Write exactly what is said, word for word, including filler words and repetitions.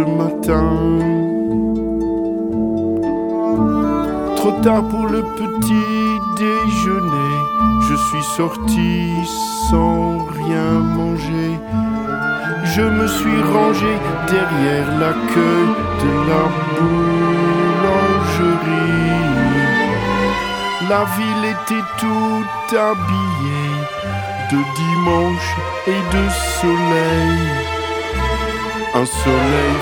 ce matin. Trop tard pour le petit déjeuner, je suis sorti sans rien manger. Je me suis rangé derrière la queue de la boulangerie. La ville était toute habillée de dimanche et de soleil. Un soleil